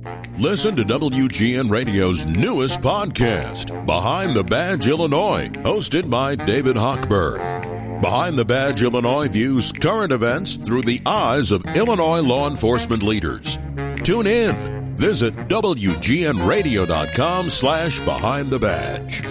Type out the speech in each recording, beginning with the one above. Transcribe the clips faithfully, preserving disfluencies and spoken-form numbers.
Listen to W G N Radio's newest podcast, Behind the Badge Illinois, hosted by David Hochberg. Behind the Badge Illinois views current events through the eyes of Illinois law enforcement leaders. Tune in. Visit W G N radio dot com slash behind the badge.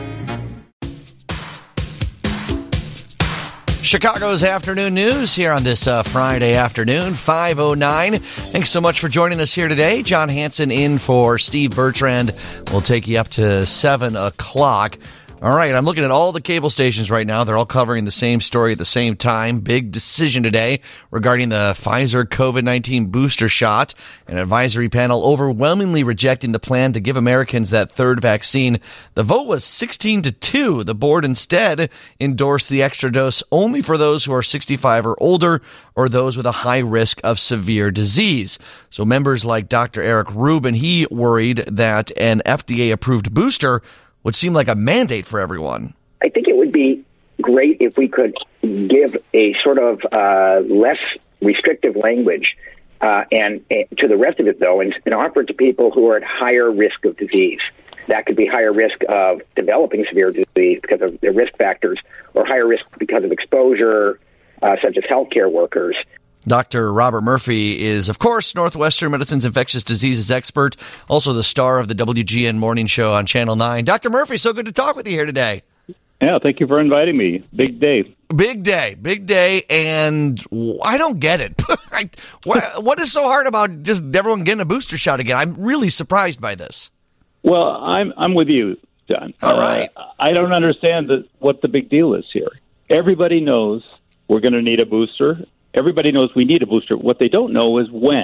Chicago's afternoon news here on this uh, Friday afternoon, five oh nine. Thanks so much for joining us here today. John Hanson in for Steve Bertrand. We'll take you up to seven o'clock. All right, I'm looking at all the cable stations right now. They're all covering the same story at the same time. Big decision today regarding the Pfizer COVID nineteen booster shot. An advisory panel overwhelmingly rejecting the plan to give Americans that third vaccine. The vote was sixteen to two. The board instead endorsed the extra dose only for those who are sixty-five or older or those with a high risk of severe disease. So members like Doctor Eric Rubin, he worried that an F D A-approved booster would seem like a mandate for everyone. I think it would be great if we could give a sort of uh, less restrictive language uh, and, and to the rest of it, though, and, and offer it to people who are at higher risk of disease. That could be higher risk of developing severe disease because of their risk factors, or higher risk because of exposure, uh, such as healthcare workers. Doctor Robert Murphy is, of course, Northwestern Medicine's infectious diseases expert, also the star of the W G N Morning Show on Channel nine. Doctor Murphy, so good to talk with you here today. Yeah, thank you for inviting me. Big day. Big day, big day, and I don't get it. I, what, what is so hard about just everyone getting a booster shot again? I'm really surprised by this. Well, I'm I'm with you, John. All right. Uh, I don't understand the, what the big deal is here. Everybody knows we're going to need a booster. Everybody knows we need a booster. What they don't know is when.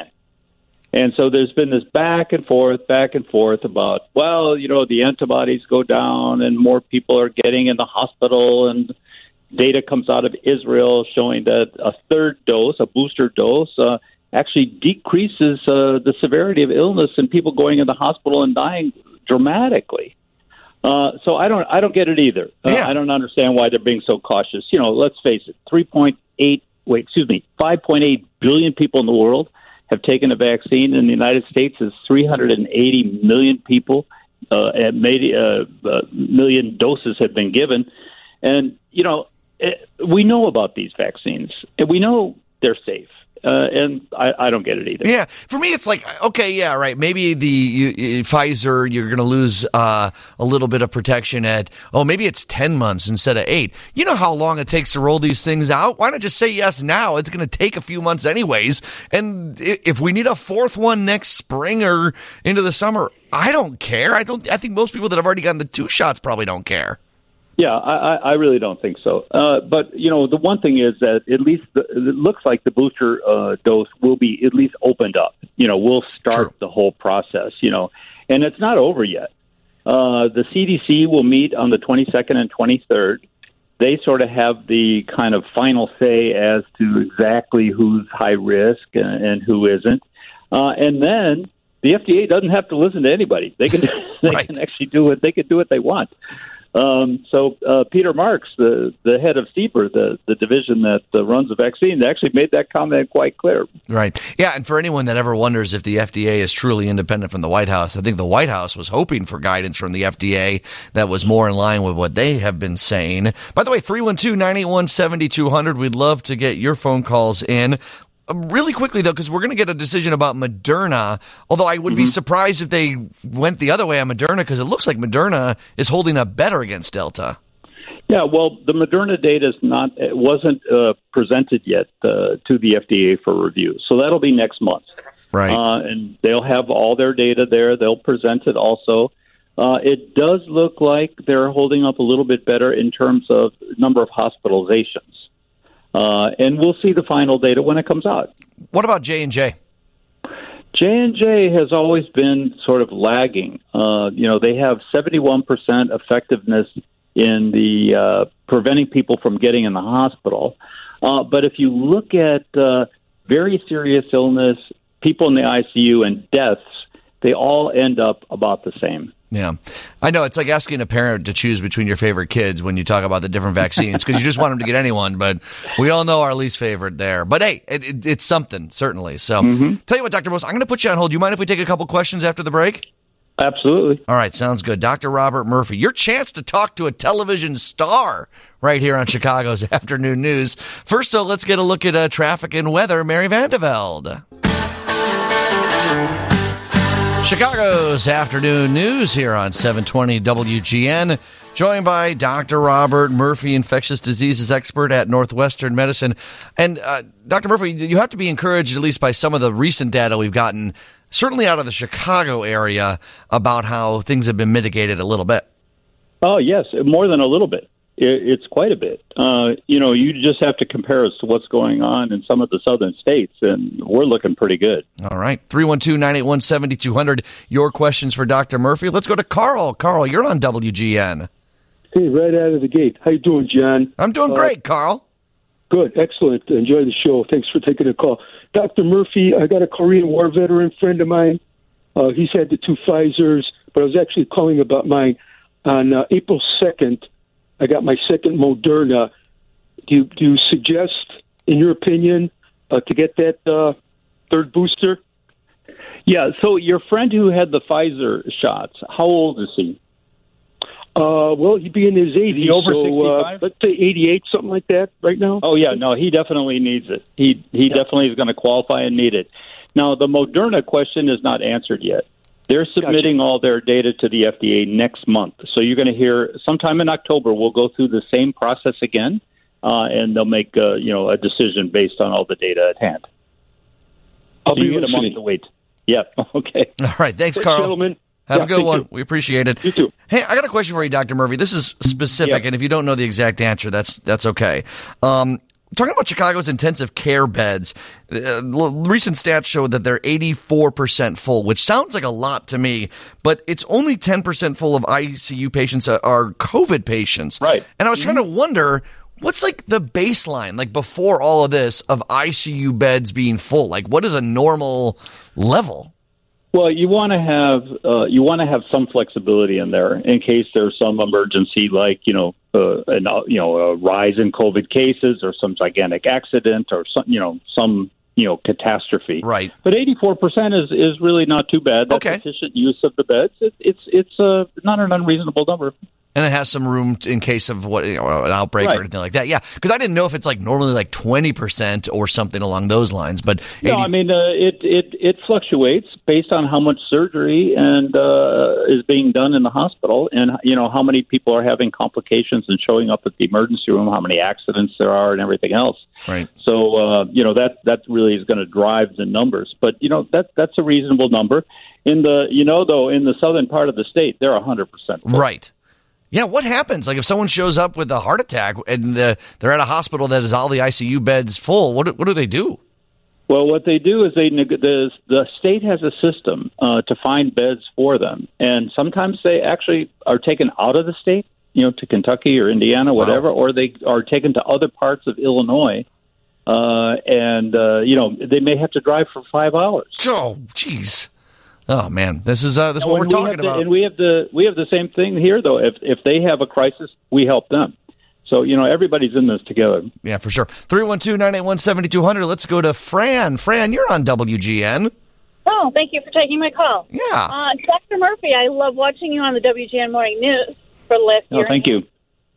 And so there's been this back and forth, back and forth about, well, you know, the antibodies go down and more people are getting in the hospital, and data comes out of Israel showing that a third dose, a booster dose, uh, actually decreases uh, the severity of illness and people going in the hospital and dying dramatically. Uh, so I don't, I don't get it either. Uh, yeah. I don't understand why they're being so cautious. You know, let's face it, three point eight Wait, excuse me, five point eight billion people in the world have taken a vaccine. In the United States, is three hundred eighty million people, uh, and maybe uh, uh, million doses have been given. And, you know, it, we know about these vaccines, and we know they're safe. Uh, and I, I don't get it either. Yeah, for me, it's like, okay, yeah, right. Maybe the you, you, Pfizer, you're going to lose uh, a little bit of protection at, oh, maybe it's ten months instead of eight. You know how long it takes to roll these things out? Why not just say yes now? It's going to take a few months anyways. And if we need a fourth one next spring or into the summer, I don't care. I don't. I think most people that have already gotten the two shots probably don't care. Yeah, I, I really don't think so. Uh, but, you know, the one thing is that at least the, it looks like the booster uh, dose will be at least opened up. You know, we'll start True. the whole process, you know, and it's not over yet. Uh, the C D C will meet on the twenty-second and twenty-third. They sort of have the kind of final say as to exactly who's high risk and, and who isn't. Uh, and then the F D A doesn't have to listen to anybody. They can, they right. can actually do it. They can do what they want. Um, so uh, Peter Marks, the, the head of CBER, the, the division that uh, runs the vaccine, actually made that comment quite clear. Right. Yeah, and for anyone that ever wonders if the F D A is truly independent from the White House, I think the White House was hoping for guidance from the F D A that was more in line with what they have been saying. By the way, three one two, nine eight one, seven two zero zero, we'd love to get your phone calls in. Really quickly, though, because we're going to get a decision about Moderna, although I would mm-hmm. be surprised if they went the other way on Moderna, because it looks like Moderna is holding up better against Delta. Yeah, well, the Moderna data is not, it wasn't uh, presented yet uh, to the F D A for review, so that'll be next month. Right. Uh, and they'll have all their data there. They'll present it also. Uh, it does look like they're holding up a little bit better in terms of number of hospitalizations. Uh, and we'll see the final data when it comes out. What about J and J? J and J has always been sort of lagging. Uh, you know, they have seventy-one percent effectiveness in the uh, preventing people from getting in the hospital. Uh, but if you look at uh, very serious illness, people in the I C U, and deaths, they all end up about the same. Yeah. I know it's like asking a parent to choose between your favorite kids when you talk about the different vaccines because you just want them to get anyone, but we all know our least favorite there. But hey, it, it, it's something, certainly. So mm-hmm. Tell you what, Doctor Most, I'm going to put you on hold. Do you mind if we take a couple questions after the break? Absolutely. All right, sounds good. Doctor Robert Murphy, your chance to talk to a television star right here on Chicago's Afternoon News. First, though, let's get a look at uh, traffic and weather. Mary Vandevelde. Chicago's Afternoon News here on seven twenty W G N. Joined by Doctor Robert Murphy, infectious diseases expert at Northwestern Medicine. And uh, Doctor Murphy, you have to be encouraged, at least by some of the recent data we've gotten, certainly out of the Chicago area, about how things have been mitigated a little bit. Oh, yes, more than a little bit. It's quite a bit. Uh, you know, you just have to compare us to what's going on in some of the southern states, and we're looking pretty good. All right. three one two, nine eight one, seven two zero zero. Your questions for Doctor Murphy. Let's go to Carl. Carl, you're on W G N. Hey, right out of the gate. How you doing, John? I'm doing uh, great, Carl. Good. Excellent. Enjoy the show. Thanks for taking the call. Doctor Murphy, I got a Korean War veteran friend of mine. Uh, he's had the two Pfizers, but I was actually calling about mine. On uh, April second, I got my second Moderna. Do you, do you suggest, in your opinion, uh, to get that uh, third booster? Yeah, so your friend who had the Pfizer shots, how old is he? Uh, well, he'd be in his eighties, over so sixty-five? Uh, let's say eighty-eight, something like that right now. Oh, yeah, no, he definitely needs it. He he yeah. definitely is going to qualify and need it. Now, the Moderna question is not answered yet. They're submitting gotcha. all their data to the F D A next month. So you're going to hear sometime in October, we'll go through the same process again, uh, and they'll make uh, you know a decision based on all the data at hand. I'll so be you get a month to wait. Yeah, okay. All right, thanks, Thanks, Carl. Gentlemen. Have yeah, a good one. You. We appreciate it. You too. Hey, I got a question for you, Doctor Murphy. This is specific, yeah. and if you don't know the exact answer, that's that's okay. Um, talking about Chicago's intensive care beds, uh, recent stats show that they're eighty-four percent full, which sounds like a lot to me, but it's only ten percent full of I C U patients are COVID patients. Right. And I was trying to wonder, what's like the baseline, like before all of this, of I C U beds being full? Like, what is a normal level? Well, you want to have uh, you want to have some flexibility in there in case there's some emergency, like you know, uh, an, uh, you know, a rise in COVID cases or some gigantic accident or some you know some you know catastrophe. Right. But eighty-four percent is is really not too bad. That's okay. Efficient use of the beds. It, it's it's uh, not an unreasonable number. And it has some room to, in case of what you know, an outbreak right. or anything like that. Yeah, because I didn't know if it's like normally like twenty percent or something along those lines. But no, eighty I mean uh, it it it fluctuates based on how much surgery and uh, is being done in the hospital, and you know how many people are having complications and showing up at the emergency room, how many accidents there are, and everything else. Right. So uh, you know that that really is going to drive the numbers. But you know that that's a reasonable number. In the you know though in the southern part of the state, they're one hundred percent full. Right. Yeah, what happens? Like if someone shows up with a heart attack and the, they're at a hospital that has all the I C U beds full, what what do they do? Well, what they do is they the the state has a system uh, to find beds for them, and sometimes they actually are taken out of the state, you know, to Kentucky or Indiana, whatever, wow. or they are taken to other parts of Illinois, uh, and uh, you know they may have to drive for five hours. Oh, jeez. Oh man, this is uh, this is what we're talking the, about. And we have the we have the same thing here, though. If if they have a crisis, we help them. So you know, everybody's in this together. Yeah, for sure. three one two, nine eight one, seven two zero zero. Let's go to Fran. Fran, you're on W G N. Oh, thank you for taking my call. Yeah, uh, Doctor Murphy, I love watching you on the W G N Morning News for the last year. Oh, thank you.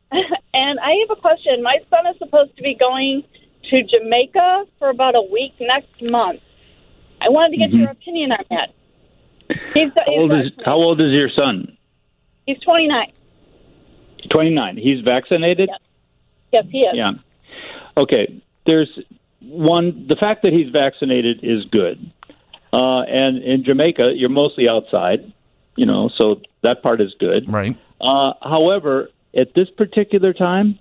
And I have a question. My son is supposed to be going to Jamaica for about a week next month. I wanted to get mm-hmm. your opinion on that. He's, how, old is, how old is your son? He's twenty-nine. twenty-nine. He's vaccinated? Yes, yes he is. Yeah. Okay. There's one, the fact that he's vaccinated is good. Uh, and in Jamaica, you're mostly outside, you know, so that part is good. Right. Uh, however, at this particular time,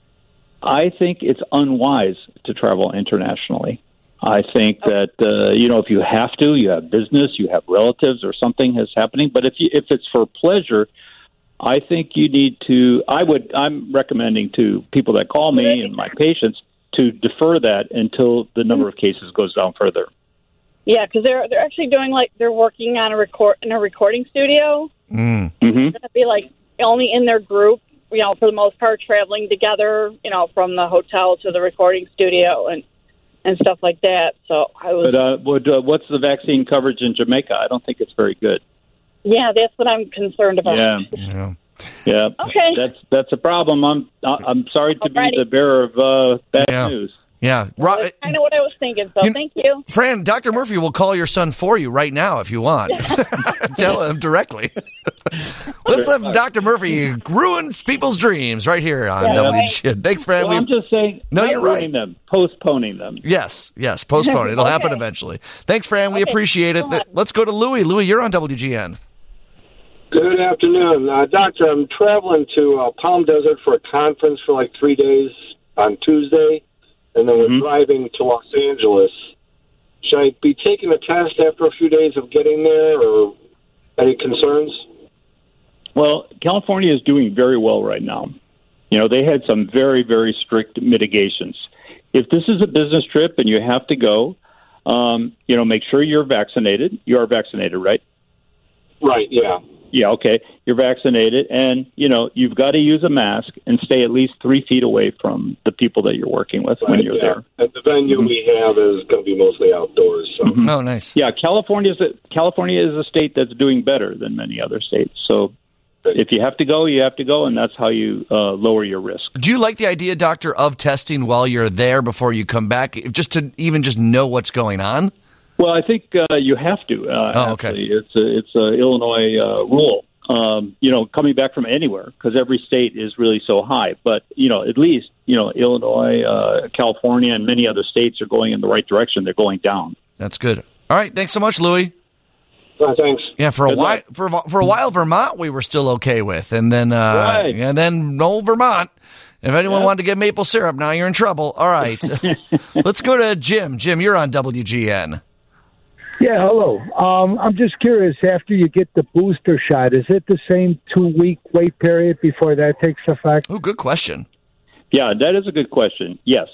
I think it's unwise to travel internationally. I think that, uh, you know, if you have to, you have business, you have relatives or something is happening. But if you, if it's for pleasure, I think you need to, I would, I'm recommending to people that call me and my patients to defer that until the number of cases goes down further. Yeah, because they're they're actually doing like they're working on a record in a recording studio. Mm. Mm-hmm. They're gonna be like only in their group, you know, for the most part, traveling together, you know, from the hotel to the recording studio and and stuff like that. So I was. But uh, what, uh, what's the vaccine coverage in Jamaica? I don't think it's very good. Yeah, that's what I'm concerned about. Yeah. Yeah. Yeah. Okay. That's that's a problem. I'm I'm sorry to Alrighty. be the bearer of uh, bad Yeah. news. Yeah. Well, Ro- that's kind of what I was thinking. So You- thank you. Fran, Doctor Murphy will call your son for you right now if you want. Tell him directly. Let's have Doctor Murphy ruin people's dreams right here on Yeah, W right. G N. Thanks, Fran. Well, We- I'm just saying. No, not you're right. ruining them, postponing them. yes, yes, postpone it. It'll happen Okay. eventually. Thanks, Fran. We Okay, appreciate it. go on. Let's go to Louie. Louie, you're on W G N. Good afternoon. Uh, doctor, I'm traveling to uh, Palm Desert for a conference for like three days on Tuesday, and then we're Mhm. driving to Los Angeles. Should I be taking a test after a few days of getting there, or any concerns? Well, California is doing very well right now. You know, they had some very, very strict mitigations. If this is a business trip and you have to go, um, you know, make sure you're vaccinated. You are vaccinated, right? Right, yeah. Yeah, okay. You're vaccinated, and, you know, you've got to use a mask and stay at least three feet away from the people that you're working with when Right, you're yeah. there. And the venue Mhm. we have is going to be mostly outdoors. So. Mhm. Oh, nice. Yeah, California is a, California is a state that's doing better than many other states. So if you have to go, you have to go, and that's how you uh, lower your risk. Do you like the idea, Doctor, of testing while you're there before you come back, just to even just know what's going on? Well, I think uh, you have to. Uh, Oh, okay. actually. It's a it's a Illinois uh, rule. Um, you know, coming back from anywhere, because every state is really so high. But you know, at least you know Illinois, uh, California, and many other states are going in the right direction. They're going down. That's good. All right. Thanks so much, Louie. Uh, thanks. Yeah, for a Good while, luck. for a- for a while, Vermont we were still okay with, and then uh, Right. and then no Vermont. If anyone Yeah. wanted to get maple syrup, now you're in trouble. All right, let's go to Jim. Jim, you're on W G N. Yeah, hello. Um, I'm just curious, after you get the booster shot, is it the same two-week wait period before that takes effect? Oh, good question. Yeah, that is a good question. Yes,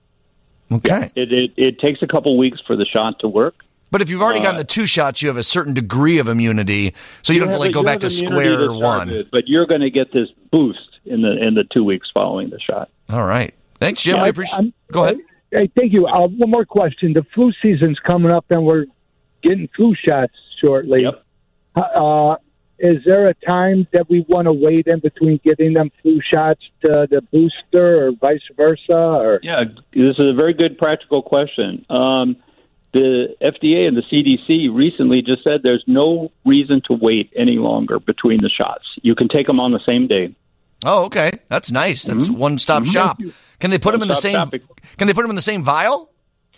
Okay, it it, it takes a couple weeks for the shot to work. but if you've already Uh, gotten the two shots, you have a certain degree of immunity, so you, don't have to like go you back to have immunity square to start one. with, but you're going to get this boost in the in the two weeks following the shot. All right, thanks, Jim. Yeah, I appreciate. I'm- Go ahead. Hey, thank you. Uh, one more question. The flu season's coming up, and we're getting flu shots shortly. Yep. Uh, is there a time that we want to wait in between getting them flu shots to the booster, or vice versa? Or Yeah, this is a very good practical question. Um, the F D A and the C D C recently just said there's no reason to wait any longer between the shots. You can take them on the same day. Oh, okay, that's nice. That's one-stop shop. Can they put them in the One-stop same? shopping. Can they put them in the same vial?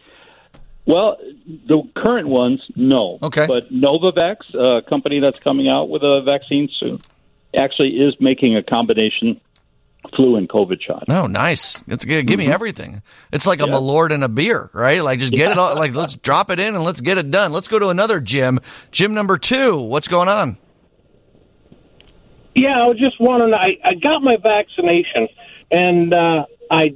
Well, the current ones, no. Okay. But Novavax, a company that's coming out with a vaccine soon, actually is making a combination flu and COVID shot. Oh, nice. It's, give Mm-hmm. me everything. It's like a Malort and a beer, right? Like just get it all. Like let's drop it in and let's get it done. Let's go to another Jim. Jim number two. What's going on? Yeah, I was just wondering. I, I got my vaccination, and uh, I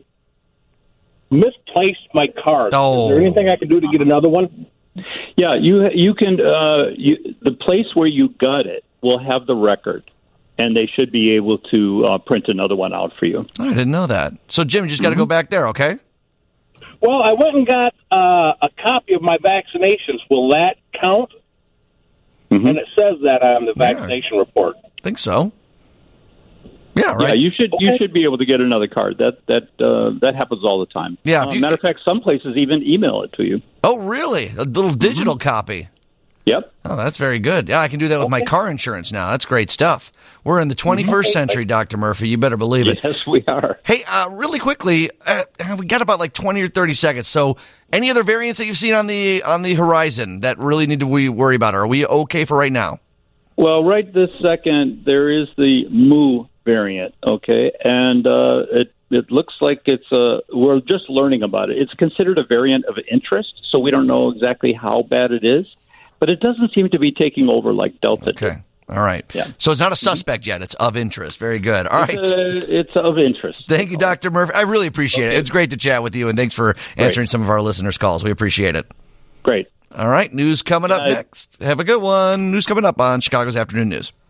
misplaced my card. Oh. Is there anything I can do to get another one? Yeah, you you can uh, you, the place where you got it will have the record, and they should be able to uh, print another one out for you. Oh, I didn't know that. So Jim, you just got to go back there, okay? Well, I went and got uh, a copy of my vaccinations. Will that count? Mhm. And it says that on the Yeah. vaccination report. Think so. Yeah, right. Yeah, you should you Okay. should be able to get another card. That that uh, that happens all the time. Yeah, if Uh, you- matter of fact, some places even email it to you. Oh, really? A little digital copy. Yep. Oh, that's very good. Yeah, I can do that with my car insurance now. That's great stuff. We're in the twenty-first century, Doctor Murphy. You better believe it. Yes, we are. Hey, uh, really quickly, uh, we got about like twenty or thirty seconds. So, any other variants that you've seen on the on the horizon that really need to we worry about? Are we okay for right now? Well, right this second, there is the Mu variant, okay? And uh, it it looks like it's uh, we're just learning about it. It's considered a variant of interest, so we don't know exactly how bad it is. But it doesn't seem to be taking over like Delta Okay. did. All right. Yeah. So, it's not a suspect yet. It's of interest. Very good. All right. Uh, it's of interest. Thank you, Doctor Murphy. I really appreciate it. It's great to chat with you, and thanks for answering some of our listeners' calls. We appreciate it. Great. All right, news coming up Good night. next. Have a good one. News coming up on Chicago's Afternoon News.